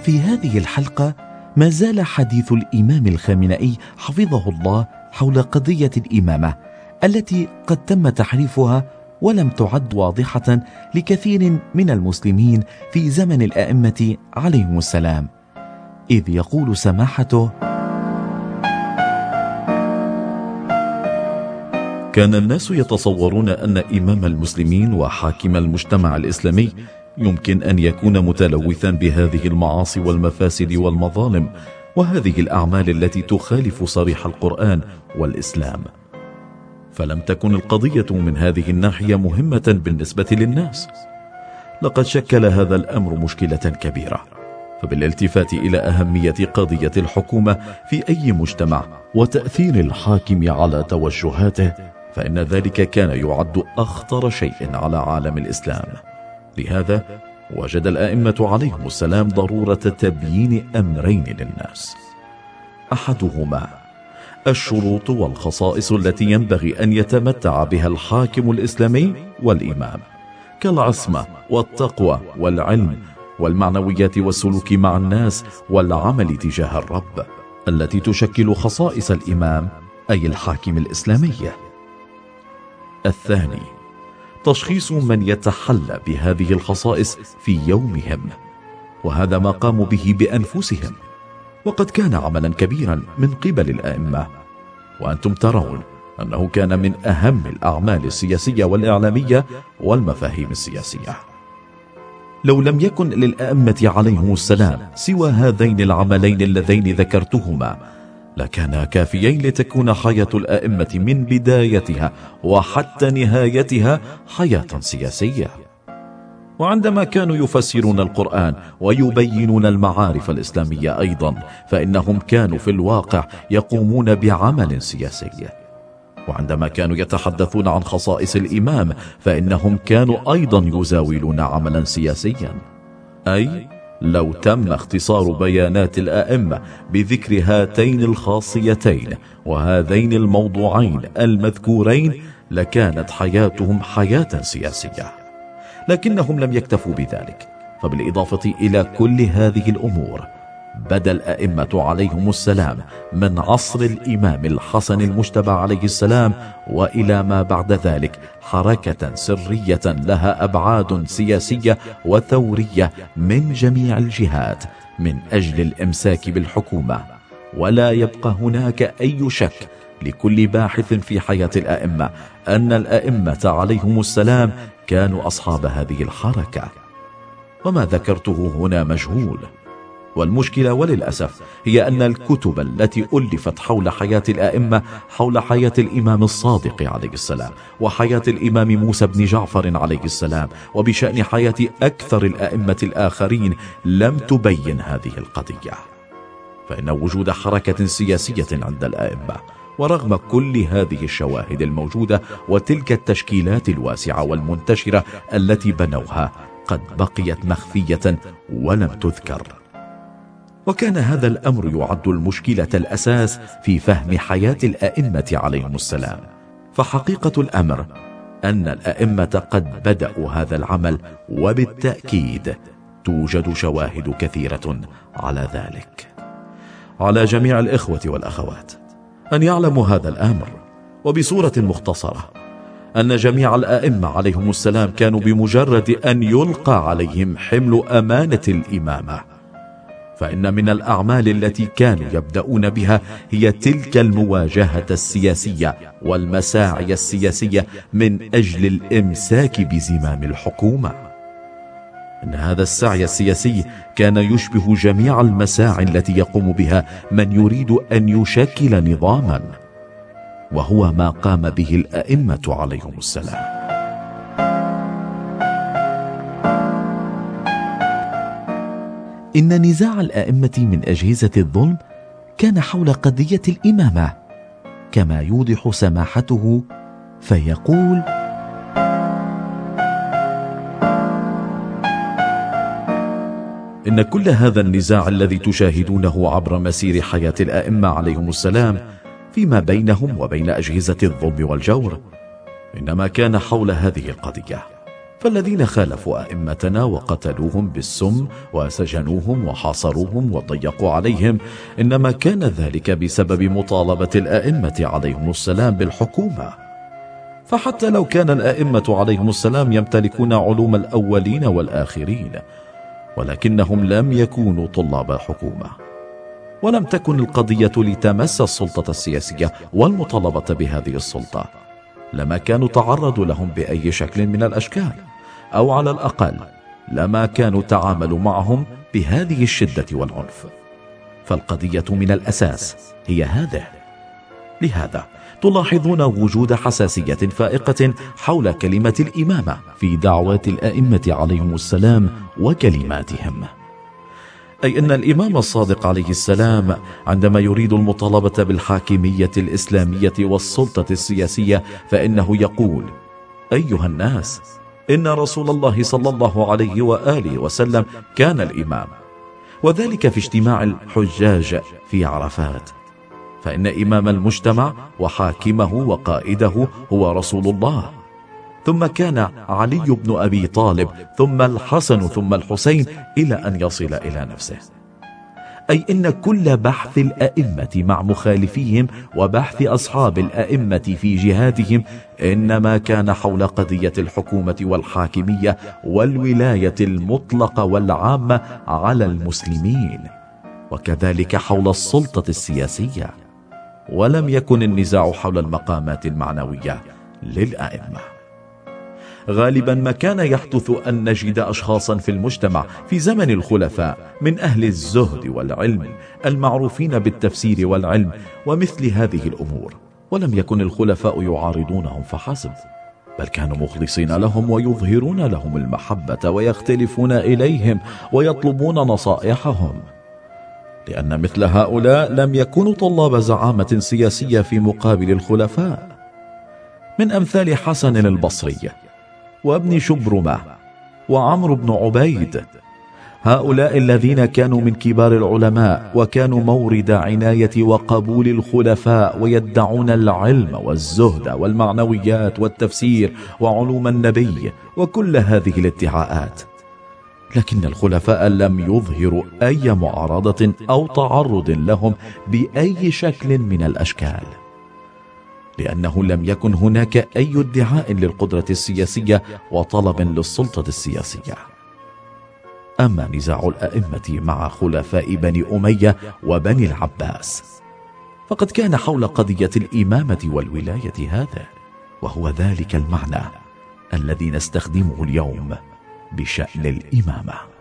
في هذه الحلقة ما زال حديث الإمام الخامنئي حفظه الله حول قضية الإمامة التي قد تم تحريفها ولم تعد واضحة لكثير من المسلمين في زمن الأئمة عليهم السلام، إذ يقول سماحته: كان الناس يتصورون أن إمام المسلمين وحاكم المجتمع الإسلامي يمكن أن يكون متلوثا بهذه المعاصي والمفاسد والمظالم وهذه الأعمال التي تخالف صريح القرآن والإسلام، فلم تكن القضية من هذه الناحية مهمة بالنسبة للناس. لقد شكل هذا الأمر مشكلة كبيرة، فبالالتفات إلى أهمية قضية الحكومة في أي مجتمع وتأثير الحاكم على توجهاته، فإن ذلك كان يعد أخطر شيء على عالم الإسلام. لهذا وجد الأئمة عليهم السلام ضرورة تبيين أمرين للناس: أحدهما الشروط والخصائص التي ينبغي أن يتمتع بها الحاكم الإسلامي والإمام، كالعصمة والتقوى والعلم والمعنويات والسلوك مع الناس والعمل تجاه الرب، التي تشكل خصائص الإمام أي الحاكم الإسلامي. الثاني تشخيص من يتحلى بهذه الخصائص في يومهم، وهذا ما قاموا به بأنفسهم، وقد كان عملا كبيرا من قبل الأئمة، وأنتم ترون أنه كان من أهم الأعمال السياسية والإعلامية والمفاهيم السياسية. لو لم يكن للأئمة عليهم السلام سوى هذين العملين اللذين ذكرتهما لكان كافيين لتكون حياة الأئمة من بدايتها وحتى نهايتها حياة سياسية. وعندما كانوا يفسرون القرآن ويبينون المعارف الإسلامية أيضا، فإنهم كانوا في الواقع يقومون بعمل سياسي. وعندما كانوا يتحدثون عن خصائص الإمام فإنهم كانوا أيضا يزاولون عملا سياسيا. أي لو تم اختصار بيانات الأئمة بذكر هاتين الخاصيتين وهذين الموضوعين المذكورين لكانت حياتهم حياة سياسية. لكنهم لم يكتفوا بذلك، فبالإضافة إلى كل هذه الأمور بدا الأئمة عليهم السلام من عصر الإمام الحسن المجتبى عليه السلام وإلى ما بعد ذلك حركة سرية لها أبعاد سياسية وثورية من جميع الجهات من أجل الإمساك بالحكومة. ولا يبقى هناك أي شك لكل باحث في حياة الأئمة أن الأئمة عليهم السلام كانوا أصحاب هذه الحركة، وما ذكرته هنا مجهول. والمشكلة وللأسف هي أن الكتب التي ألفت حول حياة الأئمة، حول حياة الإمام الصادق عليه السلام وحياة الإمام موسى بن جعفر عليه السلام وبشأن حياة أكثر الأئمة الآخرين، لم تبين هذه القضية. فإن وجود حركة سياسية عند الأئمة ورغم كل هذه الشواهد الموجودة وتلك التشكيلات الواسعة والمنتشرة التي بنوها قد بقيت مخفية ولم تذكر. وكان هذا الأمر يعد المشكلة الأساس في فهم حياة الأئمة عليهم السلام. فحقيقة الأمر أن الأئمة قد بدأوا هذا العمل، وبالتأكيد توجد شواهد كثيرة على ذلك. على جميع الإخوة والأخوات أن يعلموا هذا الأمر، وبصورة مختصرة أن جميع الأئمة عليهم السلام كانوا بمجرد أن يلقى عليهم حمل أمانة الإمامة، فإن من الأعمال التي كانوا يبدأون بها هي تلك المواجهة السياسية والمساعي السياسية من أجل الإمساك بزمام الحكومة. إن هذا السعي السياسي كان يشبه جميع المساعي التي يقوم بها من يريد أن يشكل نظاما، وهو ما قام به الأئمة عليهم السلام. إن نزاع الأئمة من أجهزة الظلم كان حول قضية الإمامة، كما يوضح سماحته فيقول: إن كل هذا النزاع الذي تشاهدونه عبر مسير حياة الأئمة عليهم السلام فيما بينهم وبين أجهزة الظلم والجور إنما كان حول هذه القضية. فالذين خالفوا أئمتنا وقتلوهم بالسم وسجنوهم وحاصروهم وضيقوا عليهم إنما كان ذلك بسبب مطالبة الأئمة عليهم السلام بالحكومة. فحتى لو كان الأئمة عليهم السلام يمتلكون علوم الأولين والآخرين، ولكنهم لم يكونوا طلاب حكومة، ولم تكن القضية لتمس السلطة السياسية والمطالبة بهذه السلطة، لما كانوا تعرضوا لهم بأي شكل من الأشكال، أو على الأقل لما كانوا تعاملوا معهم بهذه الشدة والعنف. فالقضية من الأساس هي هذه. لهذا تلاحظون وجود حساسية فائقة حول كلمة الإمامة في دعوات الأئمة عليهم السلام وكلماتهم، أي أن الإمام الصادق عليه السلام عندما يريد المطالبة بالحاكمية الإسلامية والسلطة السياسية فإنه يقول: أيها الناس، إن رسول الله صلى الله عليه وآله وسلم كان الإمام، وذلك في اجتماع الحجاج في عرفات، فإن إمام المجتمع وحاكمه وقائده هو رسول الله، ثم كان علي بن أبي طالب، ثم الحسن، ثم الحسين، إلى أن يصل إلى نفسه. أي إن كل بحث الأئمة مع مخالفيهم وبحث أصحاب الأئمة في جهادهم إنما كان حول قضية الحكومة والحاكمية والولاية المطلقة والعامة على المسلمين، وكذلك حول السلطة السياسية، ولم يكن النزاع حول المقامات المعنوية للأئمة. غالبا ما كان يحدث أن نجد أشخاصا في المجتمع في زمن الخلفاء من أهل الزهد والعلم المعروفين بالتفسير والعلم ومثل هذه الأمور، ولم يكن الخلفاء يعارضونهم فحسب، بل كانوا مخلصين لهم ويظهرون لهم المحبة ويختلفون إليهم ويطلبون نصائحهم، لأن مثل هؤلاء لم يكونوا طلاب زعامة سياسية في مقابل الخلفاء، من أمثال حسن البصري وابن شبرمة وعمرو بن عبيد. هؤلاء الذين كانوا من كبار العلماء وكانوا مورد عناية وقبول الخلفاء، ويدعون العلم والزهد والمعنويات والتفسير وعلوم النبي وكل هذه الادعاءات، لكن الخلفاء لم يظهروا أي معارضة أو تعرض لهم بأي شكل من الأشكال، لأنه لم يكن هناك أي ادعاء للقدرة السياسية وطلب للسلطة السياسية. أما نزاع الأئمة مع خلفاء بني أمية وبني العباس فقد كان حول قضية الإمامة والولاية هذا، وهو ذلك المعنى الذي نستخدمه اليوم بشأن الإمامة.